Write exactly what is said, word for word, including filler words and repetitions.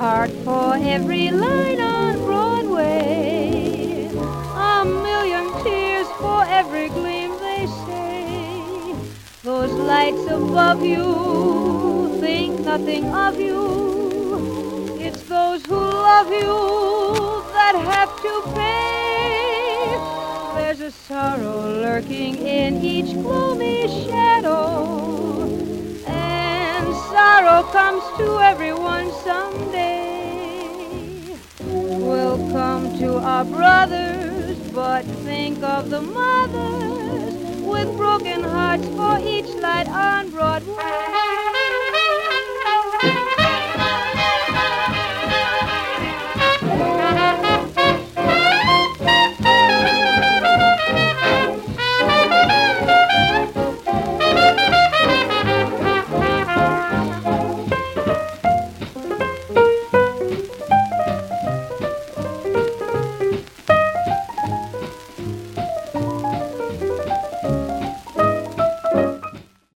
heart for every line on Broadway, a million tears for every gleam, they say. Those lights above you think nothing of you. It's those who love you that have to pay. There's a sorrow lurking in each gloomy shadow, and sorrow comes to everyone someday. We'll come to our brothers, but think of the mothers with broken hearts for each light on Broadway.